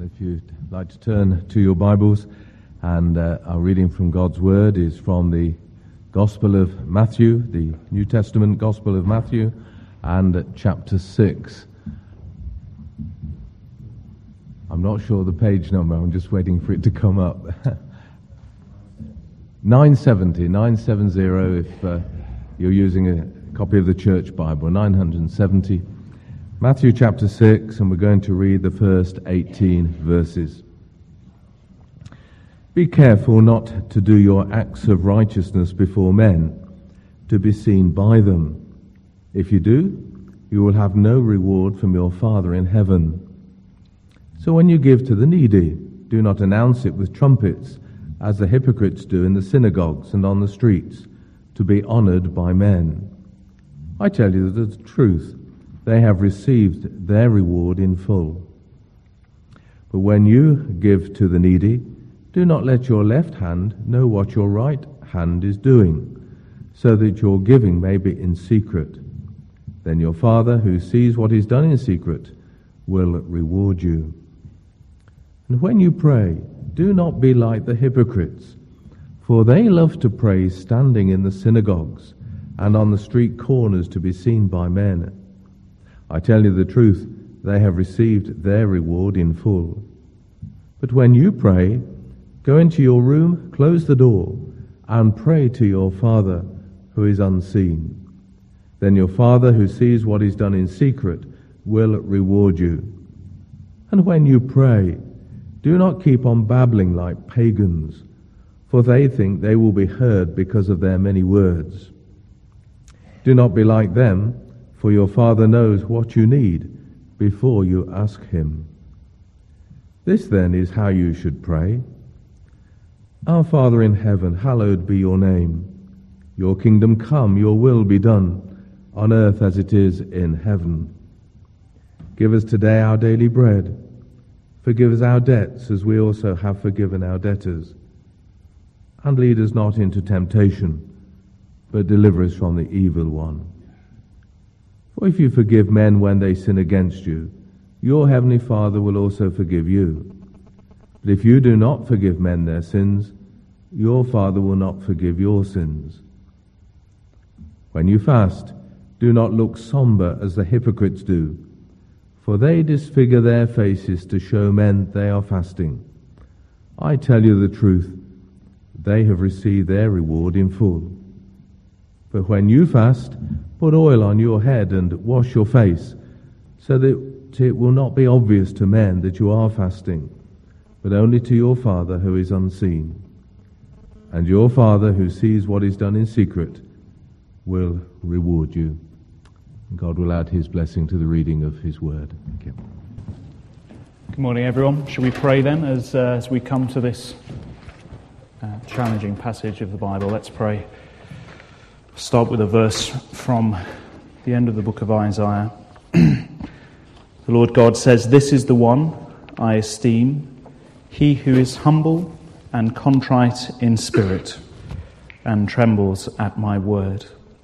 If you'd like to turn to your Bibles, and our reading from God's Word is from the Gospel of Matthew, the New Testament Gospel of Matthew, and chapter 6. I'm not sure the page number, I'm just waiting for it to come up. 970 if you're using a copy of the Church Bible, 970. Matthew chapter 6, and we're going to read the first 18 verses. Be careful not to do your acts of righteousness before men, to be seen by them. If you do, you will have no reward from your Father in heaven. So when you give to the needy, do not announce it with trumpets, as the hypocrites do in the synagogues and on the streets, to be honored by men. I tell you the truth. They have received their reward in full. But when you give to the needy, do not let your left hand know what your right hand is doing, so that your giving may be in secret. Then your Father, who sees what is done in secret, will reward you. And when you pray, do not be like the hypocrites, for they love to pray standing in the synagogues and on the street corners to be seen by men. I tell you the truth, they have received their reward in full. But when you pray, go into your room, close the door, and pray to your Father who is unseen. Then your Father who sees what is done in secret will reward you. And when you pray, do not keep on babbling like pagans, for they think they will be heard because of their many words. Do not be like them, for your Father knows what you need before you ask him. This then is how you should pray. Our Father in heaven, hallowed be your name. Your kingdom come, your will be done, on earth as it is in heaven. Give us today our daily bread. Forgive us our debts, as we also have forgiven our debtors. And lead us not into temptation, but deliver us from the evil one. For if you forgive men when they sin against you, your heavenly Father will also forgive you. But if you do not forgive men their sins, your Father will not forgive your sins. When you fast, do not look somber as the hypocrites do, for they disfigure their faces to show men they are fasting. I tell you the truth, they have received their reward in full. But when you fast, put oil on your head and wash your face, so that it will not be obvious to men that you are fasting, but only to your Father who is unseen. And your Father who sees what is done in secret will reward you. God will add his blessing to the reading of his word. Thank you. Good morning, everyone. Shall we pray then as we come to this challenging passage of the Bible? Let's pray. Start with a verse from the end of the book of Isaiah. The Lord God says, "This is the one I esteem, he who is humble and contrite in spirit, and trembles at my word."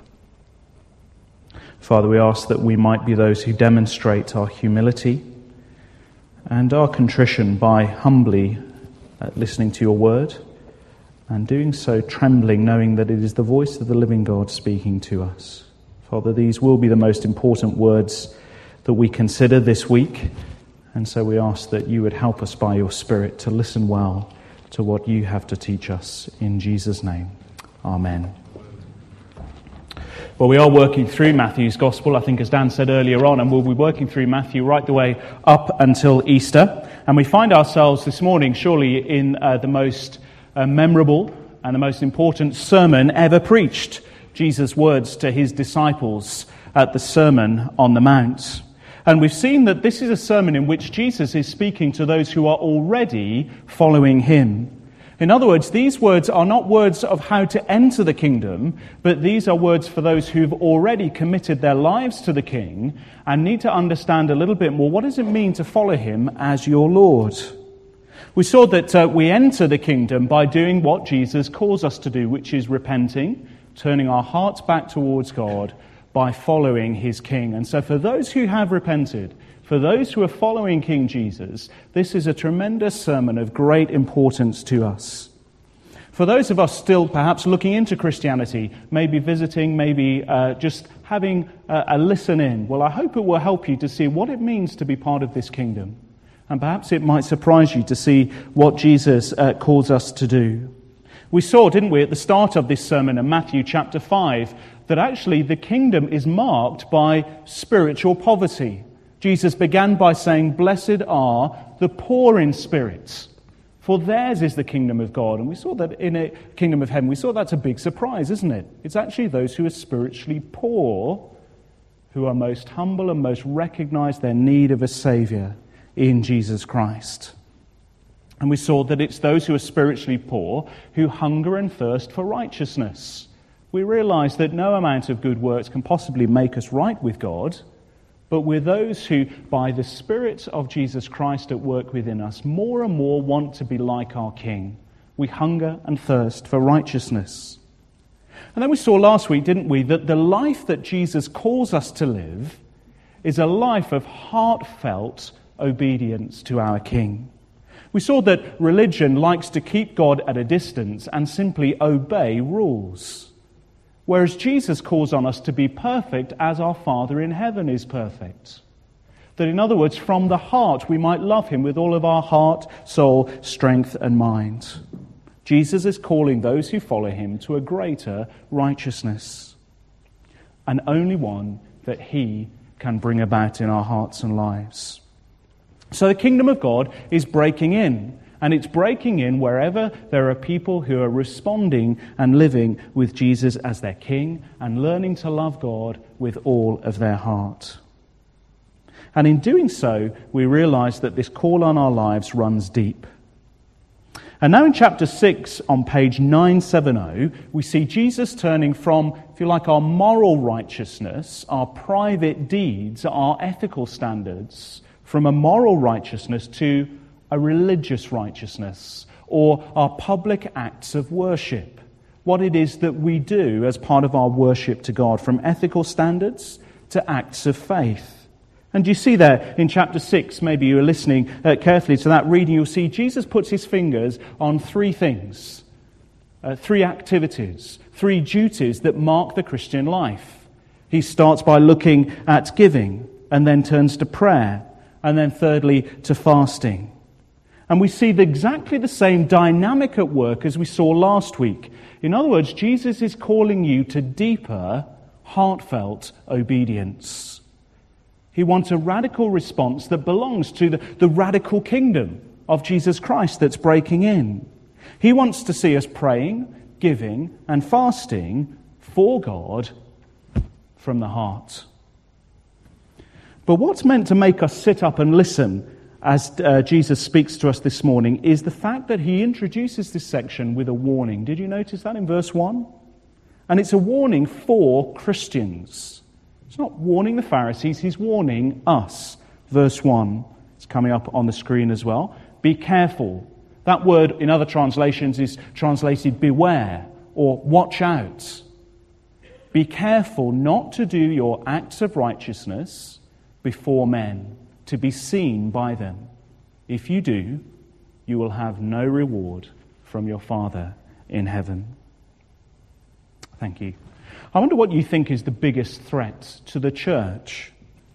Father, we ask that we might be those who demonstrate our humility and our contrition by humbly listening to your word, and doing so trembling, knowing that it is the voice of the living God speaking to us. Father, these will be the most important words that we consider this week, and so we ask that you would help us by your Spirit to listen well to what you have to teach us. In Jesus' name, amen. Well, we are working through Matthew's Gospel, I think as Dan said earlier on, and we'll be working through Matthew right the way up until Easter. And we find ourselves this morning surely in the most memorable and the most important sermon ever preached, Jesus' words to his disciples at the Sermon on the Mount. And we've seen that this is a sermon in which Jesus is speaking to those who are already following him. In other words, these words are not words of how to enter the kingdom, but these are words for those who've already committed their lives to the King and need to understand a little bit more, what does it mean to follow him as your Lord? We saw that we enter the kingdom by doing what Jesus calls us to do, which is repenting, turning our hearts back towards God by following his King. And so for those who have repented, For those who are following King Jesus, this is a tremendous sermon of great importance to us. For those of us still perhaps looking into Christianity, maybe visiting, maybe just having a listen in, well, I hope it will help you to see what it means to be part of this kingdom. And perhaps it might surprise you to see what Jesus calls us to do. We saw, didn't we, at the start of this sermon in Matthew chapter 5, that actually the kingdom is marked by spiritual poverty. Jesus began by saying, "Blessed are the poor in spirit, for theirs is the kingdom of God." And we saw that in a kingdom of heaven. We saw that's a big surprise, isn't it? It's actually those who are spiritually poor who are most humble and most recognize their need of a Saviour in Jesus Christ. And we saw that it's those who are spiritually poor who hunger and thirst for righteousness. We realize that no amount of good works can possibly make us right with God, but we're those who, by the Spirit of Jesus Christ at work within us, more and more want to be like our King. We hunger and thirst for righteousness. And then we saw last week, didn't we, that the life that Jesus calls us to live is a life of heartfelt obedience to our King. We saw that religion likes to keep God at a distance and simply obey rules, whereas Jesus calls on us to be perfect as our Father in heaven is perfect. That, in other words, from the heart we might love him with all of our heart, soul, strength and mind. Jesus is calling those who follow him to a greater righteousness, and only one that he can bring about in our hearts and lives. So the kingdom of God is breaking in, and it's breaking in wherever there are people who are responding and living with Jesus as their King and learning to love God with all of their heart. And in doing so, we realize that this call on our lives runs deep. And now in chapter 6, on page 970, we see Jesus turning from, if you like, our moral righteousness, our private deeds, our ethical standards, from a moral righteousness to a religious righteousness, or our public acts of worship, what it is that we do as part of our worship to God, from ethical standards to acts of faith. And you see there in chapter 6, maybe you were listening carefully to that reading, you'll see Jesus puts his fingers on three things, three activities, three duties that mark the Christian life. He starts by looking at giving, and then turns to prayer, and then thirdly to fasting. And we see exactly the same dynamic at work as we saw last week. In other words, Jesus is calling you to deeper, heartfelt obedience. He wants a radical response that belongs to the radical kingdom of Jesus Christ that's breaking in. He wants to see us praying, giving, and fasting for God from the heart. But what's meant to make us sit up and listen as Jesus speaks to us this morning is the fact that he introduces this section with a warning. Did you notice that in verse 1? And it's a warning for Christians. He's not warning the Pharisees, he's warning us. Verse 1, it's coming up on the screen as well. Be careful. That word in other translations is translated beware or watch out. Be careful not to do your acts of righteousness before men, to be seen by them. If you do, you will have no reward from your Father in heaven. Thank you. I wonder what you think is the biggest threat to the church,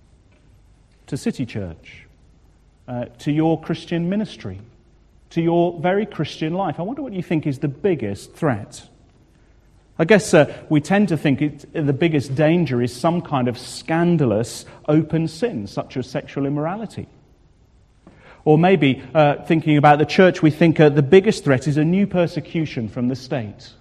to City Church, to your Christian ministry, to your very Christian life. I wonder what you think is the biggest threat. I guess we tend to think the biggest danger is some kind of scandalous open sin, such as sexual immorality. Or maybe, thinking about the church, we think the biggest threat is a new persecution from the state.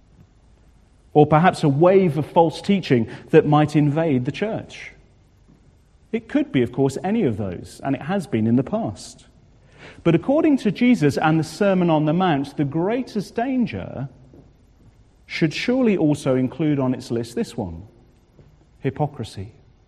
Or perhaps a wave of false teaching that might invade the church. It could be, of course, any of those, and it has been in the past. But according to Jesus and the Sermon on the Mount, the greatest danger should surely also include on its list this one: hypocrisy.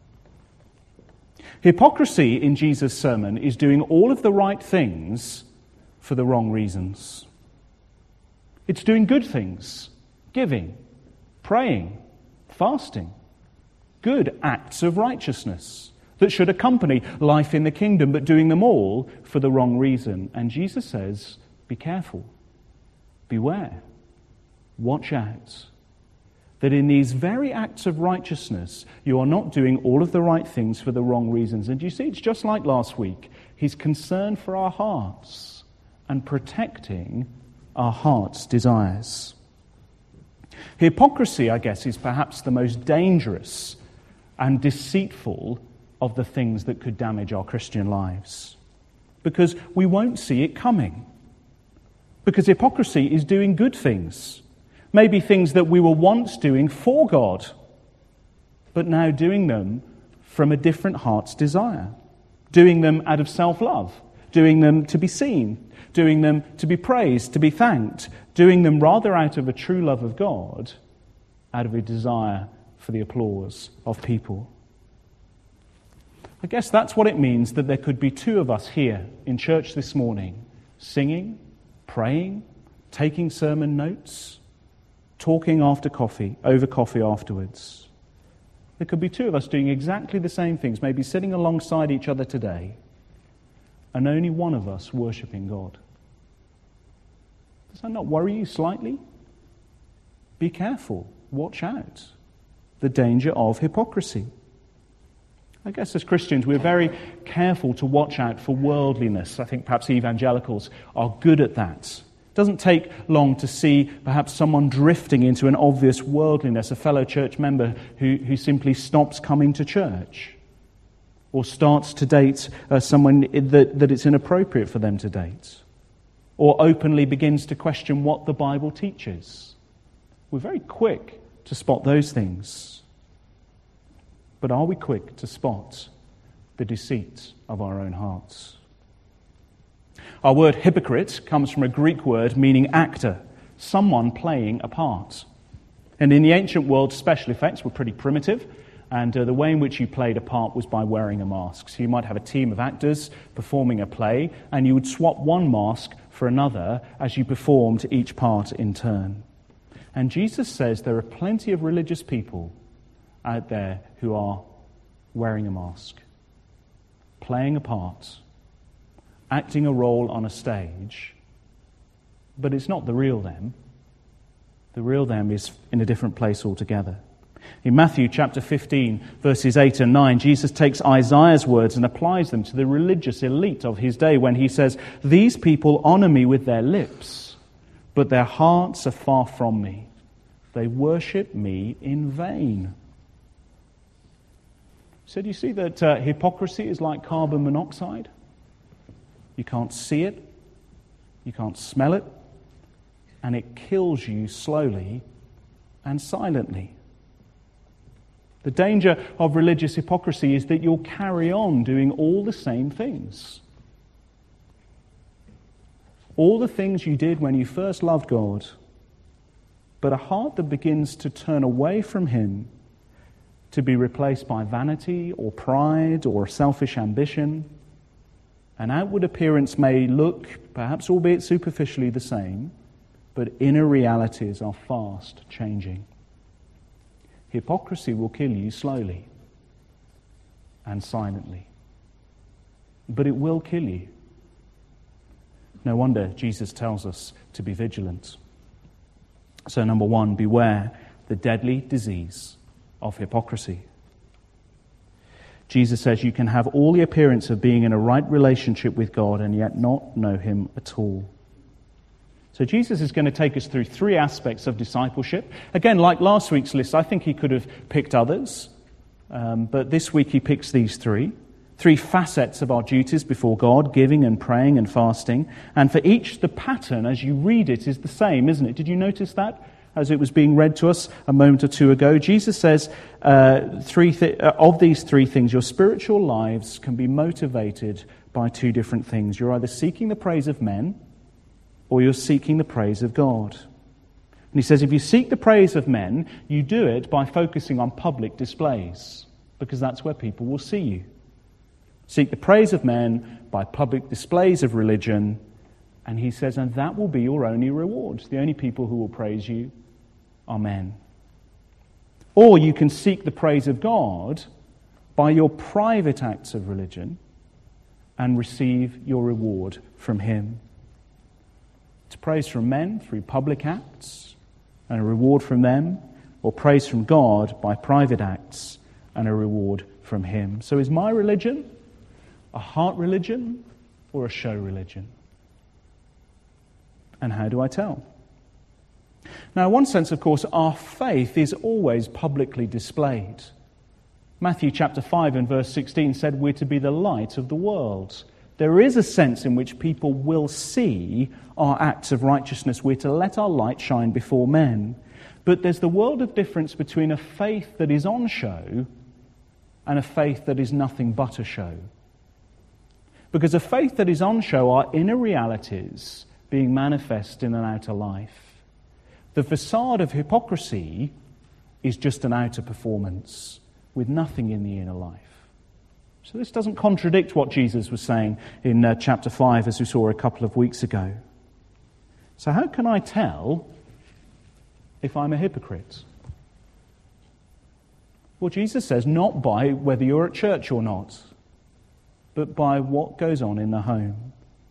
Hypocrisy in Jesus' sermon is doing all of the right things for the wrong reasons. It's doing good things, giving, praying, fasting, good acts of righteousness, that should accompany life in the kingdom, but doing them all for the wrong reason. And Jesus says, be careful, beware, watch out, that in these very acts of righteousness, you are not doing all of the right things for the wrong reasons. And you see, it's just like last week. He's concerned for our hearts and protecting our heart's desires. Hypocrisy, I guess, is perhaps the most dangerous and deceitful of the things that could damage our Christian lives, because we won't see it coming. Because hypocrisy is doing good things, maybe things that we were once doing for God, but now doing them from a different heart's desire, doing them out of self-love, doing them to be seen, doing them to be praised, to be thanked, doing them rather out of a true love of God, out of a desire for the applause of people. I guess that's what it means that there could be two of us here in church this morning, singing, praying, taking sermon notes, talking over coffee afterwards. There could be two of us doing exactly the same things, maybe sitting alongside each other today, and only one of us worshipping God. Does that not worry you slightly? Be careful. Watch out. The danger of hypocrisy. I guess as Christians, we're very careful to watch out for worldliness. I think perhaps evangelicals are good at that. It doesn't take long to see perhaps someone drifting into an obvious worldliness, a fellow church member who simply stops coming to church or starts to date someone that it's inappropriate for them to date, or openly begins to question what the Bible teaches. We're very quick to spot those things. But are we quick to spot the deceit of our own hearts? Our word hypocrite comes from a Greek word meaning actor, someone playing a part. And in the ancient world, special effects were pretty primitive, and the way in which you played a part was by wearing a mask. So you might have a team of actors performing a play, and you would swap one mask for another as you performed each part in turn. And Jesus says there are plenty of religious people out there who are wearing a mask, playing a part, acting a role on a stage, but it's not the real them. The real them is in a different place altogether. In Matthew chapter 15, verses 8 and 9, Jesus takes Isaiah's words and applies them to the religious elite of his day when he says, "These people honor me with their lips, but their hearts are far from me. They worship me in vain." So do you see that hypocrisy is like carbon monoxide? You can't see it, you can't smell it, and it kills you slowly and silently. The danger of religious hypocrisy is that you'll carry on doing all the same things. All the things you did when you first loved God, but a heart that begins to turn away from Him to be replaced by vanity or pride or selfish ambition. An outward appearance may look, perhaps albeit superficially, the same, but inner realities are fast changing. Hypocrisy will kill you slowly and silently, but it will kill you. No wonder Jesus tells us to be vigilant. So, number one, beware the deadly disease of hypocrisy. Jesus says you can have all the appearance of being in a right relationship with God and yet not know Him at all. So Jesus is going to take us through three aspects of discipleship. Again, like last week's list, I think he could have picked others, but this week he picks these three facets of our duties before God: giving and praying and fasting. And for each, the pattern as you read it is the same, isn't it? Did you notice that as it was being read to us a moment or two ago? Jesus says of these three things, your spiritual lives can be motivated by two different things. You're either seeking the praise of men or you're seeking the praise of God. And he says if you seek the praise of men, you do it by focusing on public displays, because that's where people will see you. Seek the praise of men by public displays of religion, and he says, and that will be your only reward. The only people who will praise you are men. Or you can seek the praise of God by your private acts of religion and receive your reward from him. It's praise from men through public acts and a reward from them, or praise from God by private acts and a reward from him. So is my religion a heart religion or a show religion? And how do I tell? Now, in one sense, of course, our faith is always publicly displayed. Matthew chapter 5 and verse 16 said we're to be the light of the world. There is a sense in which people will see our acts of righteousness. We're to let our light shine before men. But there's the world of difference between a faith that is on show and a faith that is nothing but a show. Because a faith that is on show are inner realities being manifest in an outer life. The facade of hypocrisy is just an outer performance with nothing in the inner life. So this doesn't contradict what Jesus was saying in chapter 5, as we saw a couple of weeks ago. So how can I tell if I'm a hypocrite? Well, Jesus says not by whether you're at church or not, but by what goes on in the home.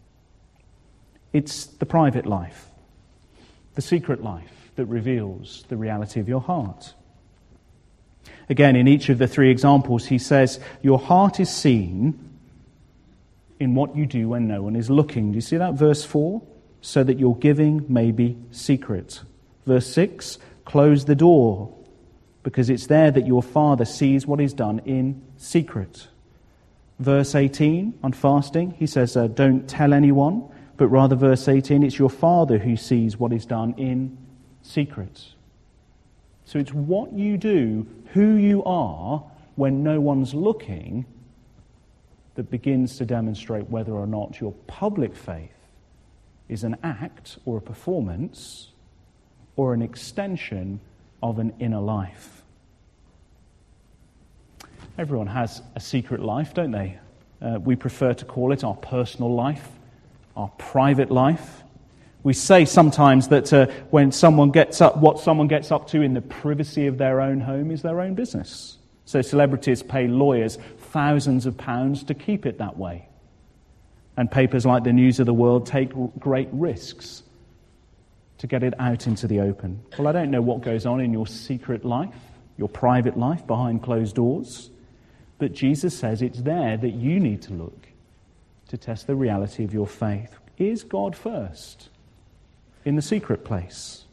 It's the private life, the secret life, that reveals the reality of your heart. Again, in each of the three examples, he says, your heart is seen in what you do when no one is looking. Do you see that? Verse 4, so that your giving may be secret. Verse 6, close the door, because it's there that your Father sees what is done in secret. Verse 18, on fasting, he says, don't tell anyone, but rather, verse 18, it's your Father who sees what is done in secret. So it's what you do, who you are, when no one's looking, that begins to demonstrate whether or not your public faith is an act or a performance or an extension of an inner life. Everyone has a secret life, don't they? We prefer to call it our personal life, our private life. We say sometimes that when someone gets up, what someone gets up to in the privacy of their own home is their own business. So celebrities pay lawyers thousands of pounds to keep it that way. And papers like the News of the World take great risks to get it out into the open. Well, I don't know what goes on in your secret life, your private life behind closed doors, but Jesus says it's there that you need to look to test the reality of your faith. Is God first in the secret place?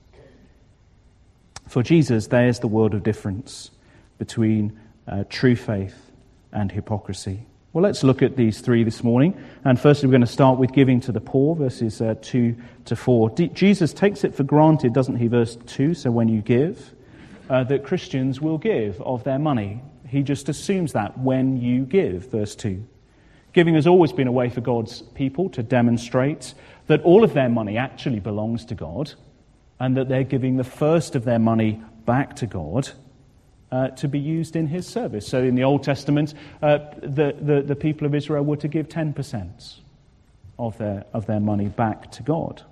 For Jesus, there's the world of difference between true faith and hypocrisy. Well, let's look at these three this morning. And firstly, we're going to start with giving to the poor, verses 2 to 4. Jesus takes it for granted, doesn't he, verse 2, so when you give, that Christians will give of their money. He just assumes that when you give, verse 2. Giving has always been a way for God's people to demonstrate that all of their money actually belongs to God and that they're giving the first of their money back to God to be used in his service. So in the Old Testament, the people of Israel were to give 10% of their money back to God.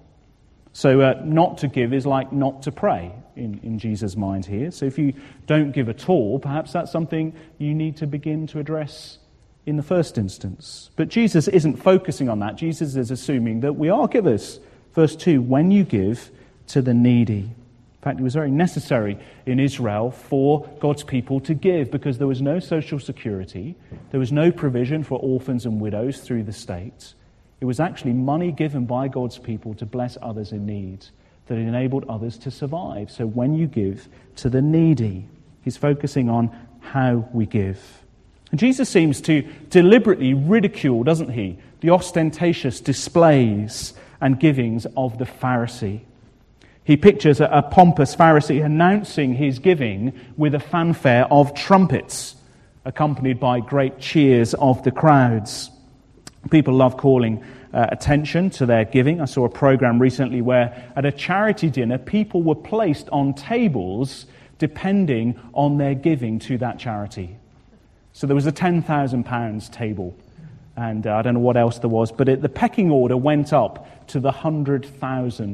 So not to give is like not to pray in Jesus' mind here. So if you don't give at all, perhaps that's something you need to begin to address in the first instance. But Jesus isn't focusing on that. Jesus is assuming that we are givers. Verse 2, when you give to the needy. In fact, it was very necessary in Israel for God's people to give because there was no social security. There was no provision for orphans and widows through the state. It was actually money given by God's people to bless others in need that enabled others to survive. So when you give to the needy, he's focusing on how we give. And Jesus seems to deliberately ridicule, doesn't he, the ostentatious displays and givings of the Pharisee. He pictures a pompous Pharisee announcing his giving with a fanfare of trumpets, accompanied by great cheers of the crowds. People love calling attention to their giving. I saw a program recently where at a charity dinner, people were placed on tables depending on their giving to that charity. So there was a £10,000 table, and I don't know what else there was, but the pecking order went up to the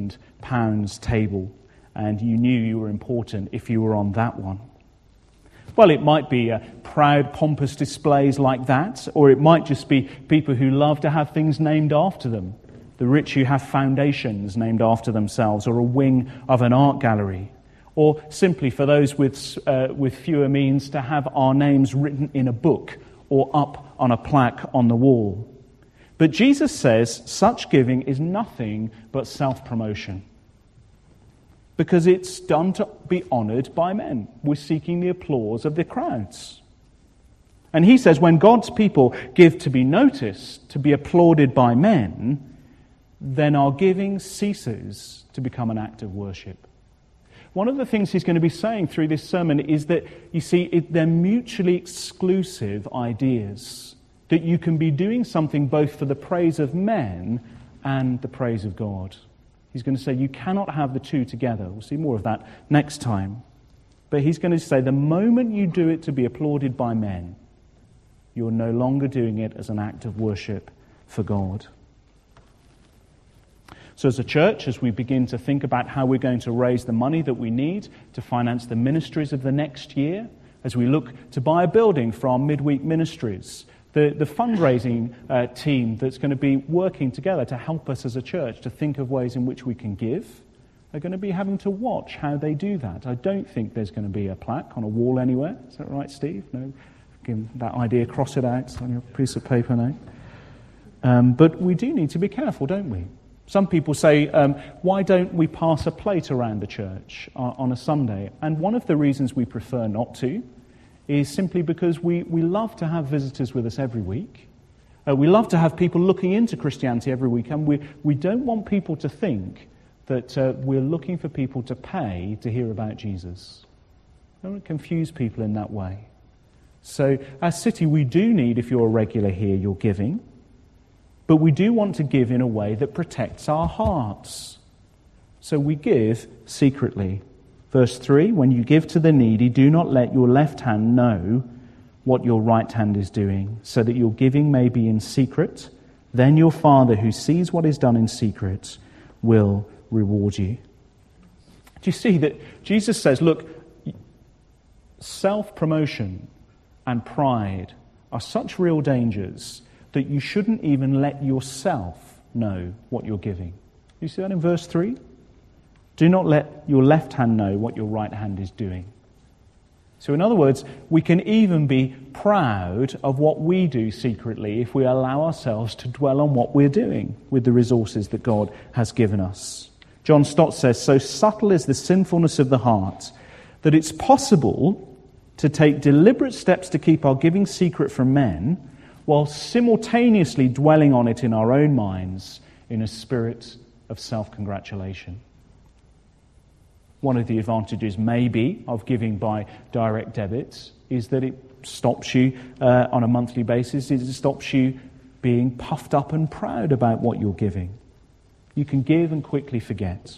£100,000 table, and you knew you were important if you were on that one. Well, it might be proud, pompous displays like that, or it might just be people who love to have things named after them. The rich who have foundations named after themselves, or a wing of an art gallery. Or simply for those with fewer means to have our names written in a book or up on a plaque on the wall. But Jesus says such giving is nothing but self-promotion. Because it's done to be honoured by men. We're seeking the applause of the crowds. And he says when God's people give to be noticed, to be applauded by men, then our giving ceases to become an act of worship. One of the things he's going to be saying through this sermon is that, you see, they're mutually exclusive ideas. That you can be doing something both for the praise of men and the praise of God. He's going to say you cannot have the two together. We'll see more of that next time. But he's going to say the moment you do it to be applauded by men, you're no longer doing it as an act of worship for God. So as a church, as we begin to think about how we're going to raise the money that we need to finance the ministries of the next year, as we look to buy a building for our midweek ministries, the fundraising team that's going to be working together to help us as a church to think of ways in which we can give, are going to be having to watch how they do that. I don't think there's going to be a plaque on a wall anywhere. Is that right, Steve? No? Give that idea, cross it out on your piece of paper now. But we do need to be careful, don't we? Some people say, why don't we pass a plate around the church on a Sunday? And one of the reasons we prefer not to is simply because we love to have visitors with us every week. We love to have people looking into Christianity every week, and we don't want people to think that we're looking for people to pay to hear about Jesus. Don't confuse people in that way. So, as City, we do need, if you're a regular here, your giving. But we do want to give in a way that protects our hearts. So we give secretly. Verse 3, when you give to the needy, do not let your left hand know what your right hand is doing, so that your giving may be in secret. Then your Father, who sees what is done in secret, will reward you. Do you see that Jesus says, look, self-promotion and pride are such real dangers that you shouldn't even let yourself know what you're giving. You see that in verse 3? Do not let your left hand know what your right hand is doing. So in other words, we can even be proud of what we do secretly if we allow ourselves to dwell on what we're doing with the resources that God has given us. John Stott says, so subtle is the sinfulness of the heart that it's possible to take deliberate steps to keep our giving secret from men while simultaneously dwelling on it in our own minds in a spirit of self-congratulation. One of the advantages, maybe, of giving by direct debits is that it stops you on a monthly basis. It stops you being puffed up and proud about what you're giving. You can give and quickly forget.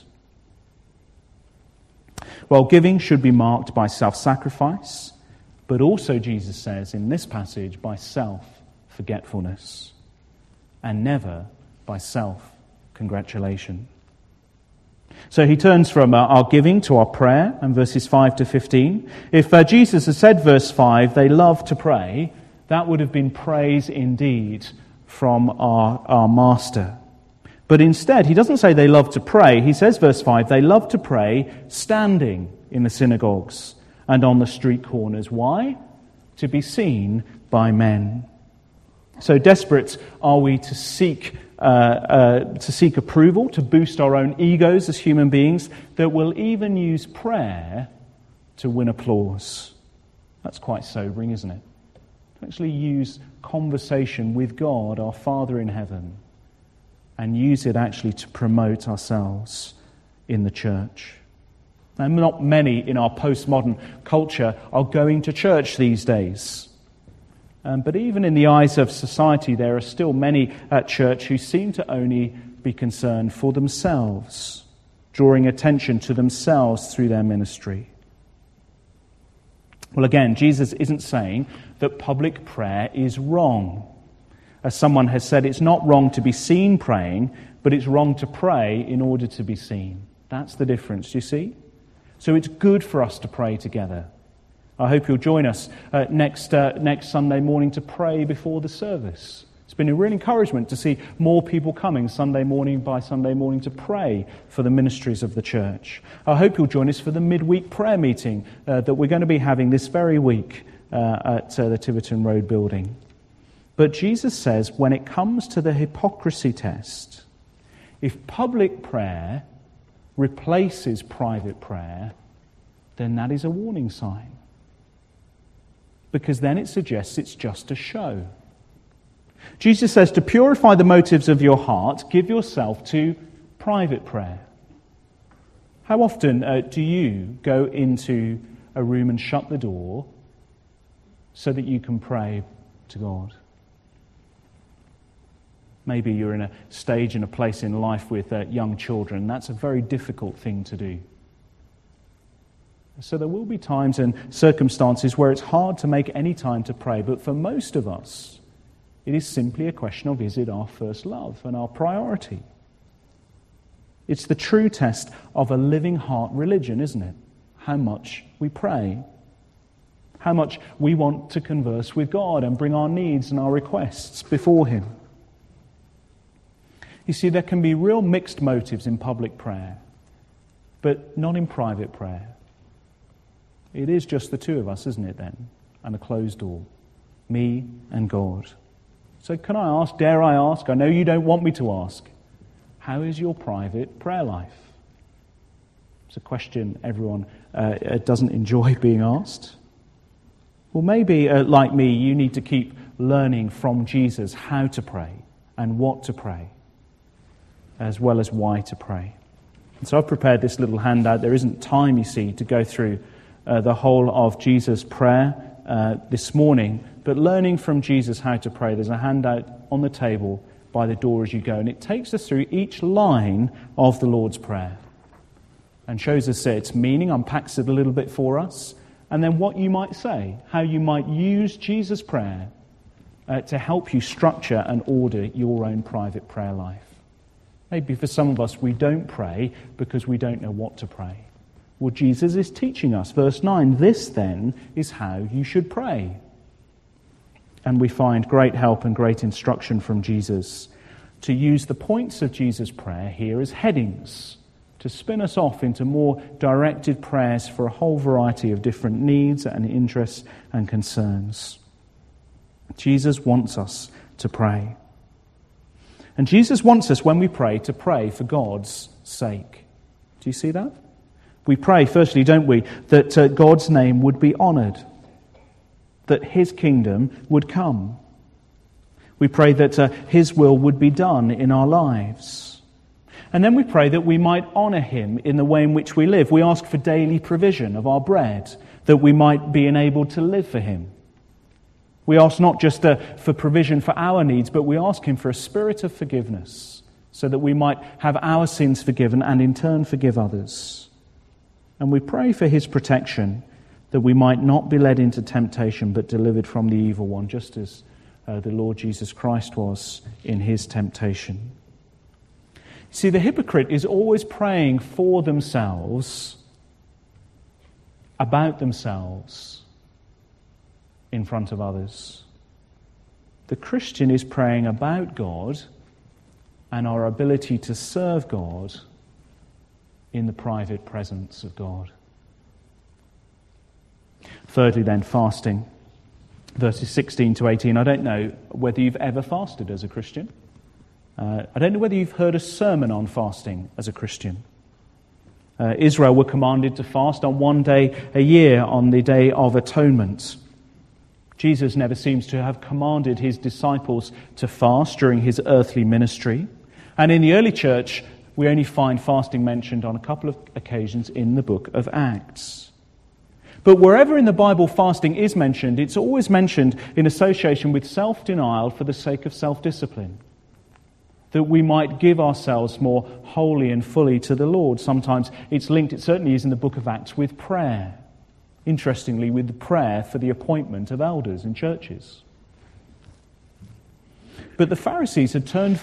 Well, giving should be marked by self-sacrifice, but also, Jesus says in this passage, by self-forgetfulness, and never by self-congratulation. So he turns from our giving to our prayer, and verses 5 to 15. If Jesus had said, verse 5, they love to pray, that would have been praise indeed from our Master. But instead, he doesn't say they love to pray. He says, verse 5, they love to pray standing in the synagogues and on the street corners. Why? To be seen by men. So desperate are we to seek approval, to boost our own egos as human beings, that we'll even use prayer to win applause. That's quite sobering, isn't it? To actually use conversation with God, our Father in heaven, and use it actually to promote ourselves in the church. And not many in our postmodern culture are going to church these days. But even in the eyes of society, there are still many at church who seem to only be concerned for themselves, drawing attention to themselves through their ministry. Well, again, Jesus isn't saying that public prayer is wrong. As someone has said, it's not wrong to be seen praying, but it's wrong to pray in order to be seen. That's the difference, you see? So it's good for us to pray together. I hope you'll join us next Sunday morning to pray before the service. It's been a real encouragement to see more people coming Sunday morning by Sunday morning to pray for the ministries of the church. I hope you'll join us for the midweek prayer meeting that we're going to be having this very week at the Tiverton Road building. But Jesus says when it comes to the hypocrisy test, if public prayer replaces private prayer, then that is a warning sign. Because then it suggests it's just a show. Jesus says to purify the motives of your heart, give yourself to private prayer. How often do you go into a room and shut the door so that you can pray to God? Maybe you're in a stage and a place in life with young children. That's a very difficult thing to do. So there will be times and circumstances where it's hard to make any time to pray. But for most of us, it is simply a question of, is it our first love and our priority? It's the true test of a living heart religion, isn't it? How much we pray. How much we want to converse with God and bring our needs and our requests before Him. You see, there can be real mixed motives in public prayer, but not in private prayer. It is just the two of us, isn't it then? And a closed door. Me and God. So can I ask, dare I ask, I know you don't want me to ask, how is your private prayer life? It's a question everyone doesn't enjoy being asked. Well, maybe, like me, you need to keep learning from Jesus how to pray and what to pray, as well as why to pray. And so I've prepared this little handout. There isn't time, you see, to go through the whole of Jesus' prayer this morning, but learning from Jesus how to pray. There's a handout on the table by the door as you go, and it takes us through each line of the Lord's Prayer and shows us its meaning, unpacks it a little bit for us, and then what you might say, how you might use Jesus' prayer to help you structure and order your own private prayer life. Maybe for some of us, we don't pray because we don't know what to pray. Well, Jesus is teaching us. Verse 9, this then is how you should pray. And we find great help and great instruction from Jesus to use the points of Jesus' prayer here as headings, to spin us off into more directed prayers for a whole variety of different needs and interests and concerns. Jesus wants us to pray. And Jesus wants us, when we pray, to pray for God's sake. Do you see that? We pray, firstly, don't we, that God's name would be honoured, that His kingdom would come. We pray that His will would be done in our lives. And then we pray that we might honour Him in the way in which we live. We ask for daily provision of our bread, that we might be enabled to live for Him. We ask not just for provision for our needs, but we ask Him for a spirit of forgiveness, so that we might have our sins forgiven and in turn forgive others. And we pray for His protection, that we might not be led into temptation, but delivered from the evil one, just as the Lord Jesus Christ was in His temptation. See, the hypocrite is always praying for themselves, about themselves, in front of others. The Christian is praying about God and our ability to serve God in the private presence of God. Thirdly then, fasting. Verses 16 to 18. I don't know whether you've ever fasted as a Christian. I don't know whether you've heard a sermon on fasting as a Christian. Israel were commanded to fast on one day a year, on the Day of Atonement. Jesus never seems to have commanded His disciples to fast during His earthly ministry. And in the early church, we only find fasting mentioned on a couple of occasions in the book of Acts. But wherever in the Bible fasting is mentioned, it's always mentioned in association with self-denial for the sake of self-discipline, that we might give ourselves more wholly and fully to the Lord. Sometimes it's linked, it certainly is in the book of Acts, with prayer. Interestingly, with the prayer for the appointment of elders in churches. But the Pharisees had turned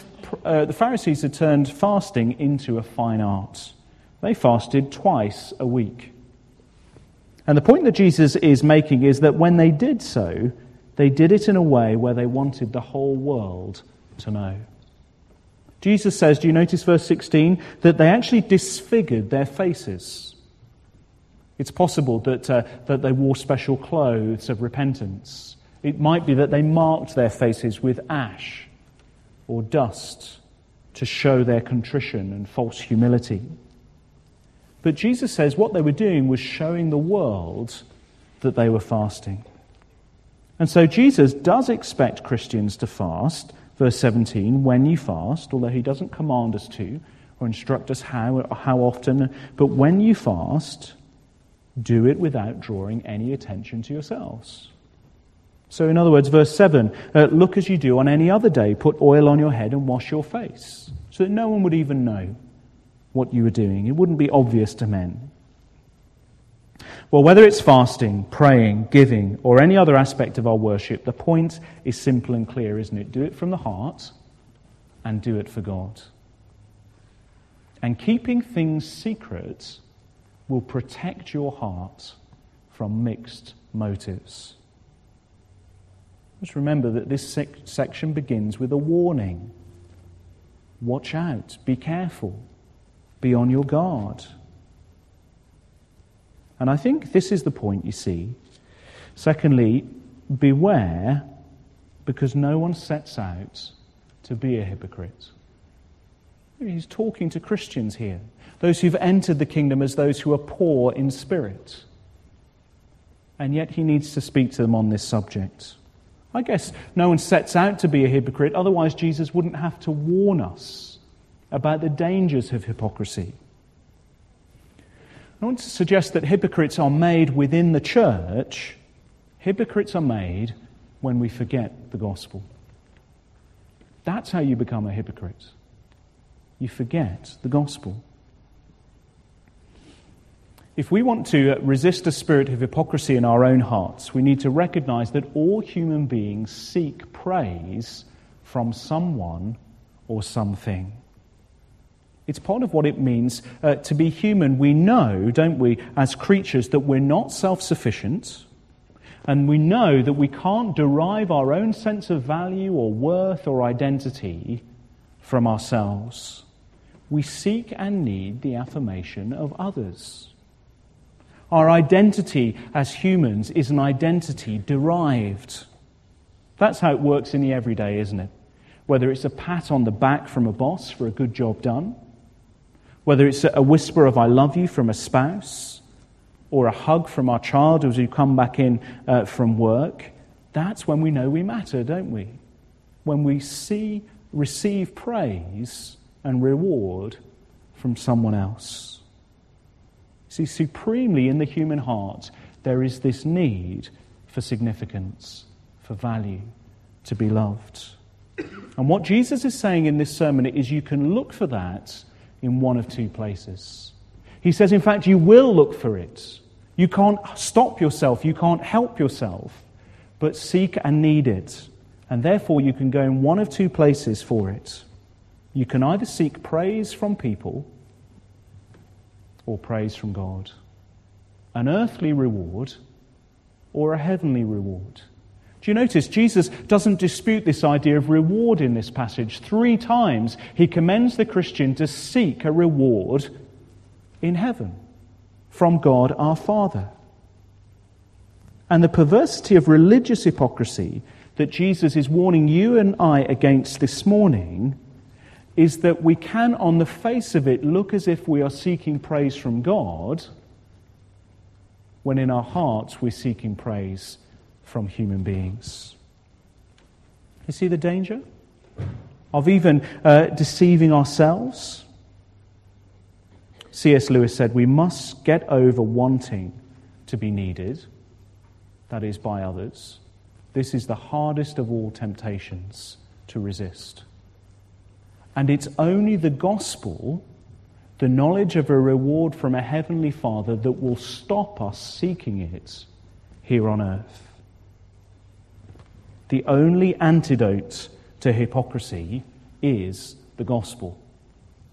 fasting into a fine art. They fasted twice a week. And the point that Jesus is making is that when they did so, they did it in a way where they wanted the whole world to know. Jesus says, do you notice verse 16, that they actually disfigured their faces. It's possible that they wore special clothes of repentance. It might be that they marked their faces with ash or dust to show their contrition and false humility. But Jesus says what they were doing was showing the world that they were fasting. And so Jesus does expect Christians to fast. Verse 17, when you fast, although he doesn't command us to or instruct us how often, but when you fast, do it without drawing any attention to yourselves. So in other words, verse 7, look as you do on any other day, put oil on your head and wash your face, so that no one would even know what you were doing. It wouldn't be obvious to men. Well, whether it's fasting, praying, giving, or any other aspect of our worship, the point is simple and clear, isn't it? Do it from the heart and do it for God. And keeping things secret will protect your heart from mixed motives. Just remember that this section begins with a warning. Watch out, be careful, be on your guard. And I think this is the point, you see. Secondly, beware, because no one sets out to be a hypocrite. He's talking to Christians here, those who've entered the kingdom as those who are poor in spirit. And yet he needs to speak to them on this subject. I guess no one sets out to be a hypocrite, otherwise Jesus wouldn't have to warn us about the dangers of hypocrisy. I want to suggest that hypocrites are made within the church. Hypocrites are made when we forget the gospel. That's how you become a hypocrite. You forget the gospel. If we want to resist a spirit of hypocrisy in our own hearts, we need to recognize that all human beings seek praise from someone or something. It's part of what it means to be human. We know, don't we, as creatures, that we're not self-sufficient, and we know that we can't derive our own sense of value or worth or identity from ourselves. We seek and need the affirmation of others. Our identity as humans is an identity derived. That's how it works in the everyday, isn't it? Whether it's a pat on the back from a boss for a good job done, whether it's a whisper of I love you from a spouse, or a hug from our child as we come back in from work, that's when we know we matter, don't we? When we receive praise and reward from someone else. See, supremely in the human heart, there is this need for significance, for value, to be loved. And what Jesus is saying in this sermon is you can look for that in one of two places. He says, in fact, you will look for it. You can't stop yourself, you can't help yourself, but seek and need it. And therefore you can go in one of two places for it. You can either seek praise from people or praise from God. An earthly reward or a heavenly reward. Do you notice Jesus doesn't dispute this idea of reward in this passage? 3 times he commends the Christian to seek a reward in heaven from God our Father. And the perversity of religious hypocrisy that Jesus is warning you and I against this morning is that we can, on the face of it, look as if we are seeking praise from God, when in our hearts we're seeking praise from human beings. You see the danger of even deceiving ourselves? C.S. Lewis said, we must get over wanting to be needed, that is, by others. This is the hardest of all temptations to resist. And it's only the gospel, the knowledge of a reward from a heavenly Father, that will stop us seeking it here on earth. The only antidote to hypocrisy is the gospel.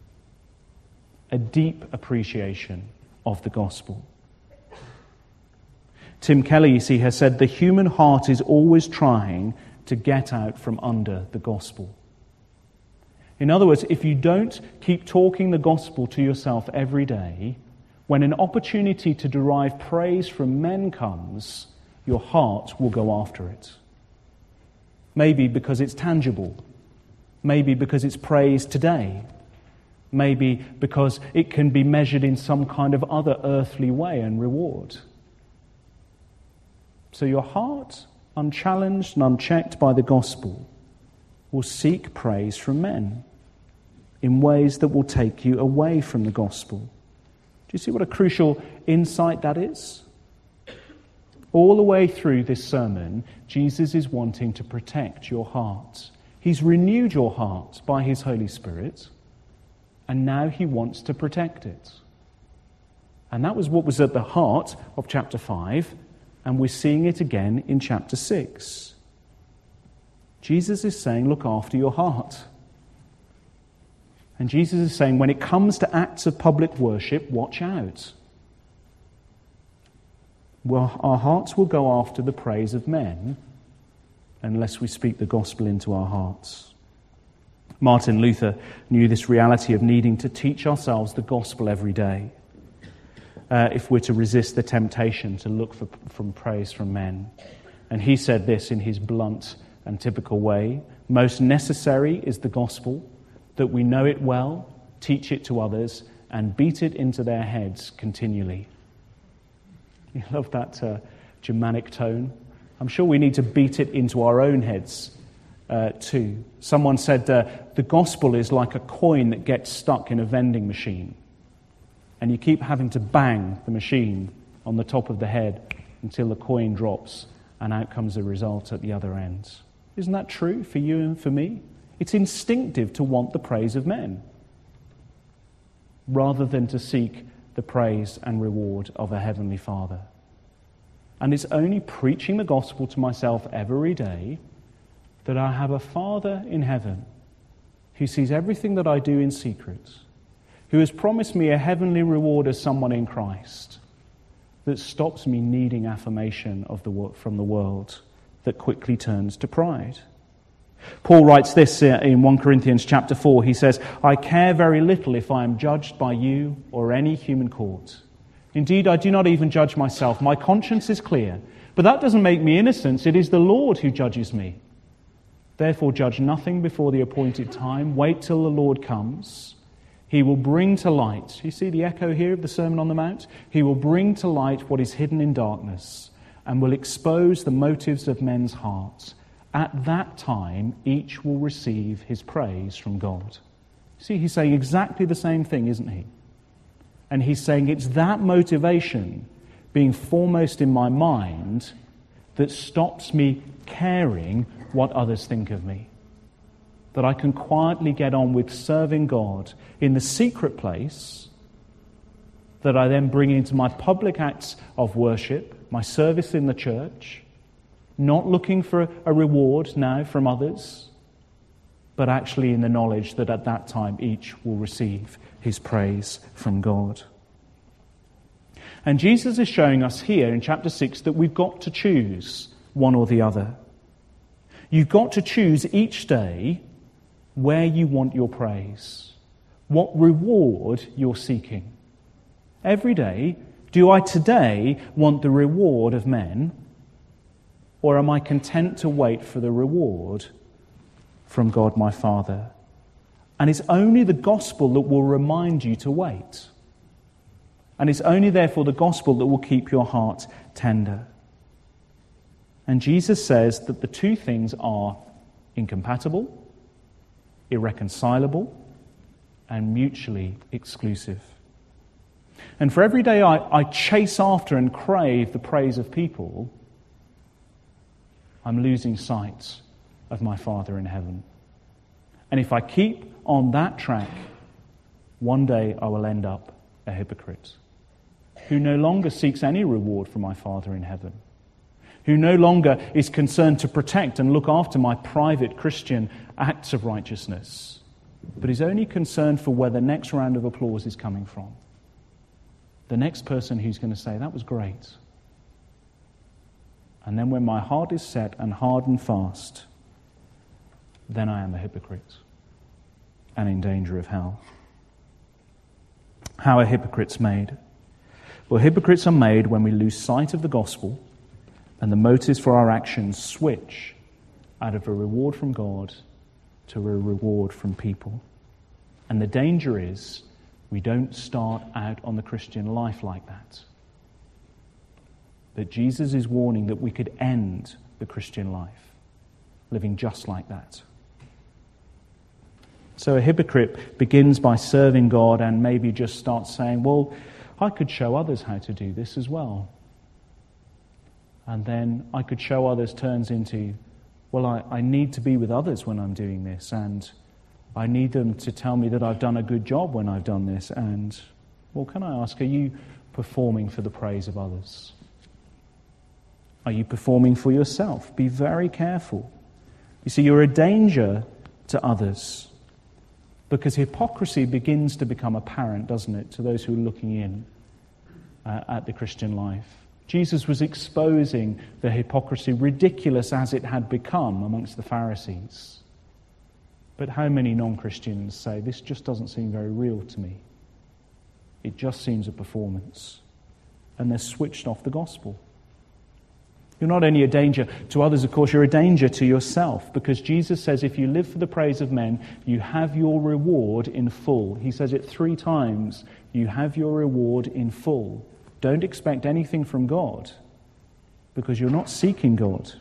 A deep appreciation of the gospel. Tim Keller, you see, has said the human heart is always trying to get out from under the gospel. In other words, if you don't keep talking the gospel to yourself every day, when an opportunity to derive praise from men comes, your heart will go after it. Maybe because it's tangible. Maybe because it's praise today. Maybe because it can be measured in some kind of other earthly way and reward. So your heart, unchallenged and unchecked by the gospel, will seek praise from men in ways that will take you away from the gospel. Do you see what a crucial insight that is? All the way through this sermon, Jesus is wanting to protect your heart. He's renewed your heart by his Holy Spirit, and now he wants to protect it. And that was what was at the heart of chapter 5, and we're seeing it again in chapter 6. Jesus is saying, look after your heart. And Jesus is saying, when it comes to acts of public worship, watch out. Well, our hearts will go after the praise of men unless we speak the gospel into our hearts. Martin Luther knew this reality of needing to teach ourselves the gospel every day if we're to resist the temptation to look for praise from men. And he said this in his blunt and typical way: most necessary is the gospel, that we know it well, teach it to others, and beat it into their heads continually. You love that Germanic tone. I'm sure we need to beat it into our own heads too. Someone said the gospel is like a coin that gets stuck in a vending machine, and you keep having to bang the machine on the top of the head until the coin drops, and out comes the result at the other end. Isn't that true for you and for me? It's instinctive to want the praise of men rather than to seek the praise and reward of a heavenly Father. And it's only preaching the gospel to myself every day that I have a Father in heaven who sees everything that I do in secret, who has promised me a heavenly reward as someone in Christ, that stops me needing affirmation from the world that quickly turns to pride. Paul writes this in 1 Corinthians chapter 4. He says, I care very little if I am judged by you or any human court. Indeed, I do not even judge myself. My conscience is clear. But that doesn't make me innocent. It is the Lord who judges me. Therefore, judge nothing before the appointed time. Wait till the Lord comes. He will bring to light. You see the echo here of the Sermon on the Mount? He will bring to light what is hidden in darkness and will expose the motives of men's hearts. At that time, each will receive his praise from God. See, he's saying exactly the same thing, isn't he? And he's saying it's that motivation being foremost in my mind that stops me caring what others think of me. That I can quietly get on with serving God in the secret place that I then bring into my public acts of worship, my service in the church, not looking for a reward now from others, but actually in the knowledge that at that time each will receive his praise from God. And Jesus is showing us here in chapter 6 that we've got to choose one or the other. You've got to choose each day where you want your praise, what reward you're seeking. Every day, do I today want the reward of men, or am I content to wait for the reward from God my Father? And it's only the gospel that will remind you to wait. And it's only therefore the gospel that will keep your heart tender. And Jesus says that the two things are incompatible, irreconcilable, and mutually exclusive. And for every day I chase after and crave the praise of people, I'm losing sight of my Father in heaven. And if I keep on that track, one day I will end up a hypocrite who no longer seeks any reward from my Father in heaven, who no longer is concerned to protect and look after my private Christian acts of righteousness, but is only concerned for where the next round of applause is coming from. The next person who's going to say, that was great. And then when my heart is set and hard and fast, then I am a hypocrite and in danger of hell. How are hypocrites made? Well, hypocrites are made when we lose sight of the gospel and the motives for our actions switch out of a reward from God to a reward from people. And the danger is we don't start out on the Christian life like that. That Jesus is warning that we could end the Christian life living just like that. So a hypocrite begins by serving God and maybe just starts saying, well, I could show others how to do this as well. And then I could show others turns into, well, I need to be with others when I'm doing this, and I need them to tell me that I've done a good job when I've done this. And, well, can I ask, are you performing for the praise of others? Are you performing for yourself? Be very careful. You see, you're a danger to others because hypocrisy begins to become apparent, doesn't it, to those who are looking in at the Christian life. Jesus was exposing the hypocrisy, ridiculous as it had become amongst the Pharisees. But how many non-Christians say, this just doesn't seem very real to me. It just seems a performance. And they're switched off the gospel. You're not only a danger to others, of course, you're a danger to yourself, because Jesus says if you live for the praise of men, you have your reward in full. He says it 3 times, you have your reward in full. Don't expect anything from God, because you're not seeking God.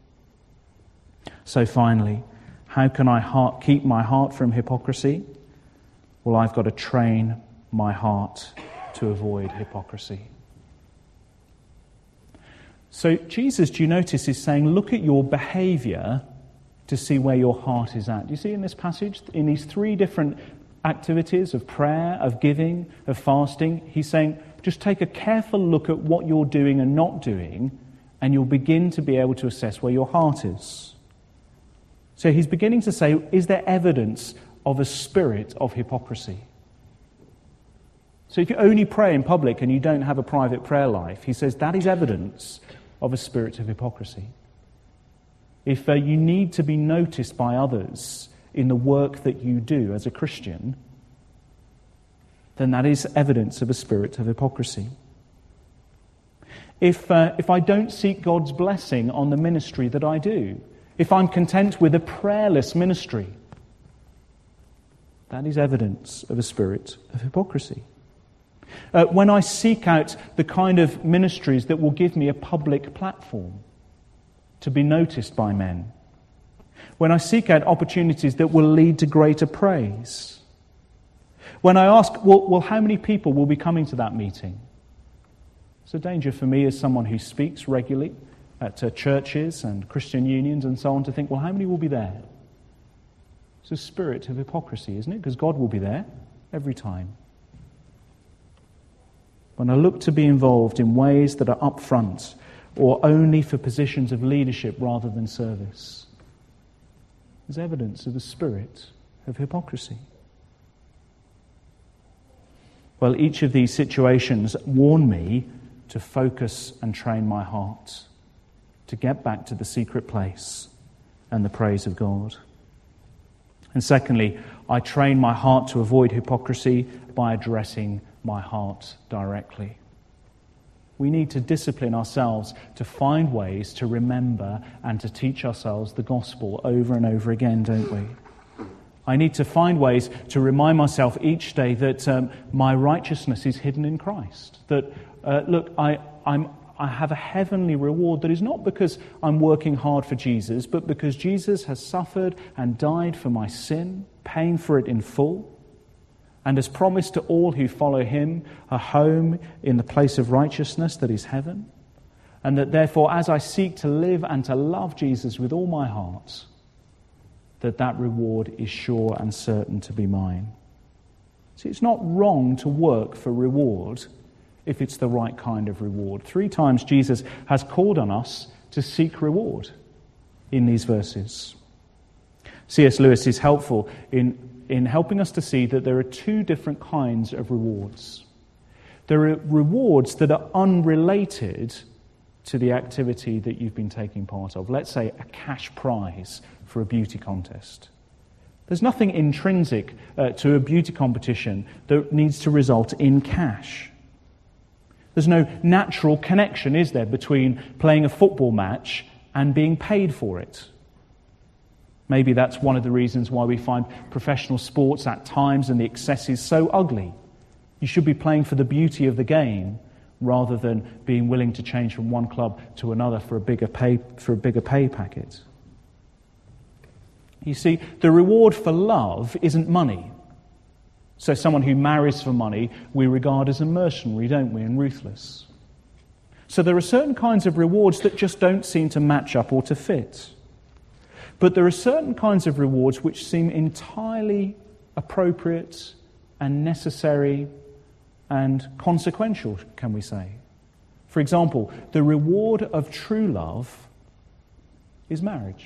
So finally, how can I keep my heart from hypocrisy? Well, I've got to train my heart to avoid hypocrisy. So Jesus, do you notice, is saying, look at your behavior to see where your heart is at. Do you see in this passage, in these 3 different activities of prayer, of giving, of fasting, he's saying, just take a careful look at what you're doing and not doing, and you'll begin to be able to assess where your heart is. So he's beginning to say, is there evidence of a spirit of hypocrisy? So if you only pray in public and you don't have a private prayer life, he says that is evidence of a spirit of hypocrisy. If you need to be noticed by others in the work that you do as a Christian, then that is evidence of a spirit of hypocrisy. If I don't seek God's blessing on the ministry that I do, if I'm content with a prayerless ministry, that is evidence of a spirit of hypocrisy. When I seek out the kind of ministries that will give me a public platform to be noticed by men, when I seek out opportunities that will lead to greater praise, when I ask, well, how many people will be coming to that meeting? It's a danger for me as someone who speaks regularly at churches and Christian unions and so on to think, well, how many will be there? It's a spirit of hypocrisy, isn't it? Because God will be there every time. When I look to be involved in ways that are upfront or only for positions of leadership rather than service, there's evidence of a spirit of hypocrisy. Well, each of these situations warn me to focus and train my heart to get back to the secret place and the praise of God. And secondly, I train my heart to avoid hypocrisy by addressing my heart directly. We need to discipline ourselves to find ways to remember and to teach ourselves the gospel over and over again, don't we? I need to find ways to remind myself each day that my righteousness is hidden in Christ. That, look, I have a heavenly reward that is not because I'm working hard for Jesus, but because Jesus has suffered and died for my sin, paying for it in full, and has promised to all who follow him a home in the place of righteousness that is heaven. And that therefore, as I seek to live and to love Jesus with all my heart, that reward is sure and certain to be mine. See, it's not wrong to work for reward if it's the right kind of reward. 3 times Jesus has called on us to seek reward in these verses. C.S. Lewis is helpful in helping us to see that there are 2 different kinds of rewards. There are rewards that are unrelated to the activity that you've been taking part of. Let's say a cash prize for a beauty contest. There's nothing intrinsic to a beauty competition that needs to result in cash. There's no natural connection, is there, between playing a football match and being paid for it? Maybe that's one of the reasons why we find professional sports at times and the excesses so ugly. You should be playing for the beauty of the game rather than being willing to change from one club to another for a bigger pay packet. You see, the reward for love isn't money. So someone who marries for money we regard as a mercenary, don't we, and ruthless. So there are certain kinds of rewards that just don't seem to match up or to fit. But there are certain kinds of rewards which seem entirely appropriate and necessary and consequential, can we say. For example, the reward of true love is marriage.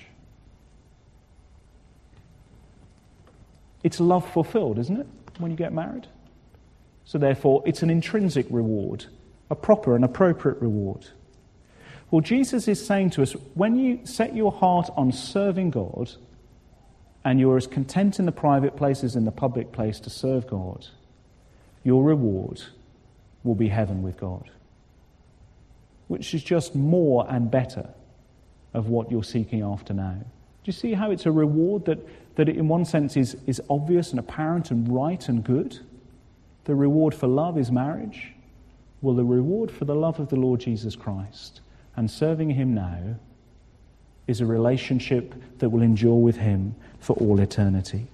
It's love fulfilled, isn't it, when you get married? So therefore, it's an intrinsic reward, a proper and appropriate reward. Well, Jesus is saying to us, when you set your heart on serving God, and you're as content in the private place as in the public place to serve God, your reward will be heaven with God, which is just more and better of what you're seeking after now. Do you see how it's a reward that in one sense is obvious and apparent and right and good? The reward for love is marriage. Well, the reward for the love of the Lord Jesus Christ and serving him now is a relationship that will endure with him for all eternity.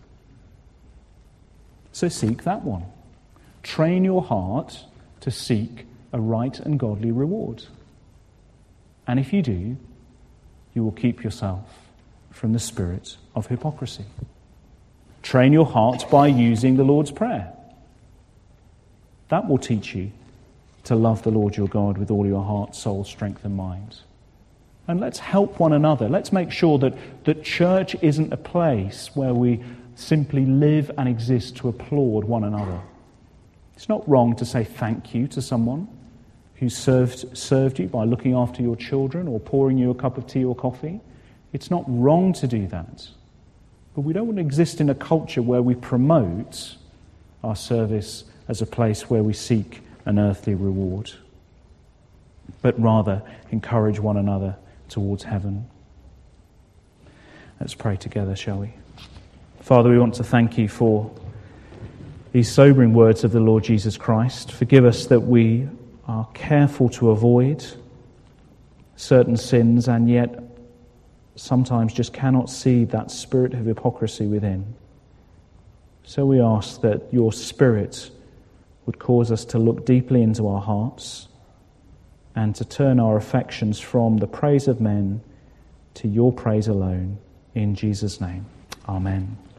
So seek that one. Train your heart to seek a right and godly reward. And if you do, you will keep yourself from the spirit of hypocrisy. Train your heart by using the Lord's Prayer. That will teach you to love the Lord your God with all your heart, soul, strength and mind. And let's help one another. Let's make sure that church isn't a place where we simply live and exist to applaud one another. It's not wrong to say thank you to someone who served you by looking after your children or pouring you a cup of tea or coffee. It's not wrong to do that. But we don't want to exist in a culture where we promote our service as a place where we seek an earthly reward, but rather encourage one another towards heaven. Let's pray together, shall we? Father, we want to thank you for these sobering words of the Lord Jesus Christ. Forgive us that we are careful to avoid certain sins and yet sometimes just cannot see that spirit of hypocrisy within. So we ask that your Spirit would cause us to look deeply into our hearts and to turn our affections from the praise of men to your praise alone. In Jesus' name, amen.